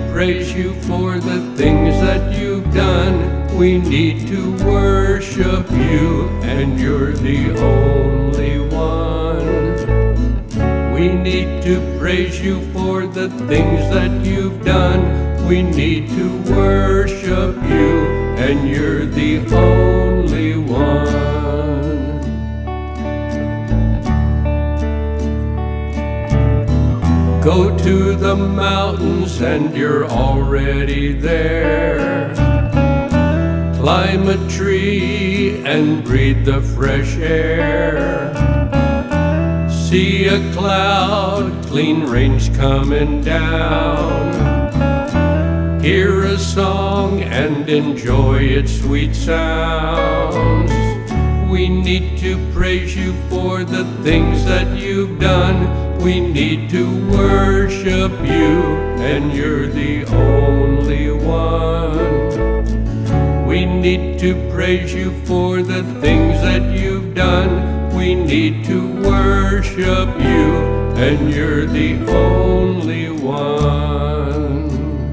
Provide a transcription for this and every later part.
praise you for the things that you've done. We need to worship you, and you're the only one. We need to praise you for the things that you've done. We need to worship you, and you're the only one. Go to the mountains and you're already there. Climb a tree and breathe the fresh air. See a cloud, clean rain's coming down. Hear a song and enjoy its sweet sounds. We need to praise you for the things that you've done. We need to worship you, and you're the only one. We need to praise you for the things that you've done. We need to worship you, and you're the only one.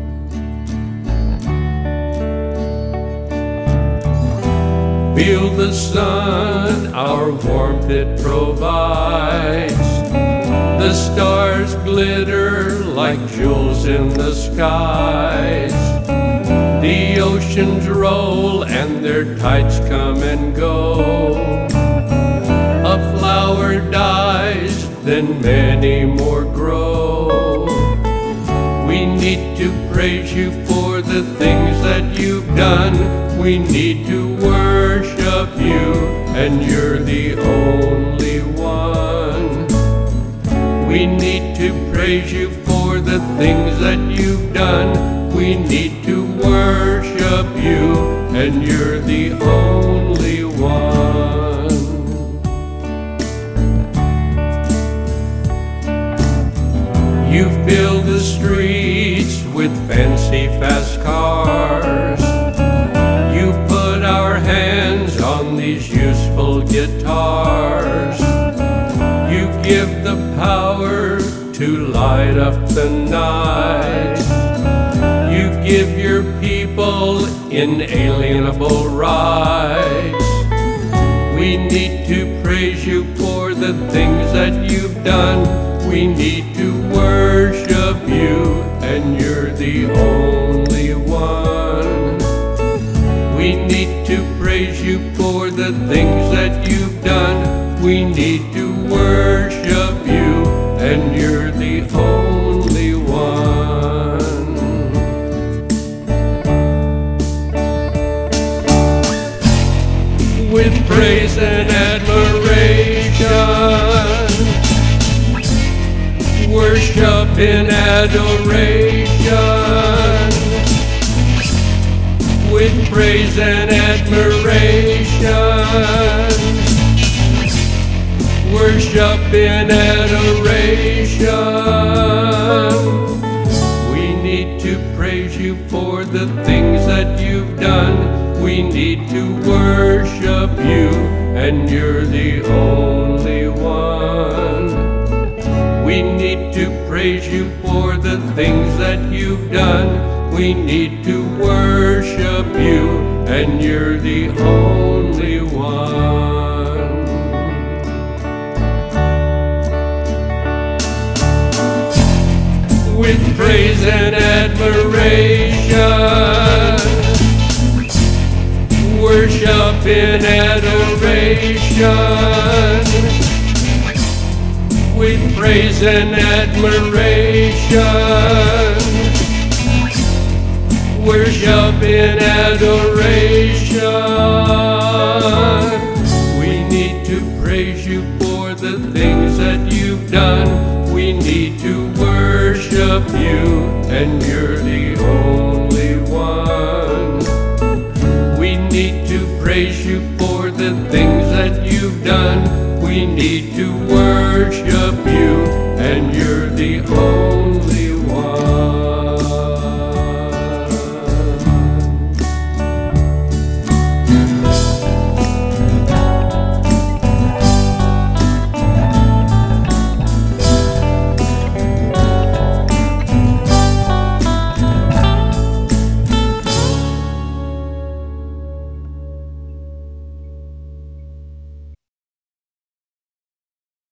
Feel the sun, our warmth it provides. The stars glitter like jewels in the skies. The oceans roll and their tides come and go. A flower dies, then many more grow. We need to praise you for the things that you've done. We need to worship you, and you're the only one. We need to praise you for the things that you've done. We need to worship you, and you're the only one. You fill the streets with fancy fast cars. You put our hands on these useful guitars. You give the power to light up the night. You give your people inalienable rights. We need to praise you for the things that you've done. We need to worship you, and you're the only one. We need to praise you for the things that you've done. We need to worship you, and you're the only one. With praise and admiration, worship in adoration. With praise and admiration, worship in adoration. We need to praise you for the things that you've done. We need to worship you, and you're the only one. We need to praise you for the things that you've done. We need to worship you, and you're the only one. With praise and admiration, worship in adoration. With praise and admiration, worship in adoration. We need to praise you for the things that you've done. We need to worship you, and you're the only one. We need to praise you for the things that you've done. We need to worship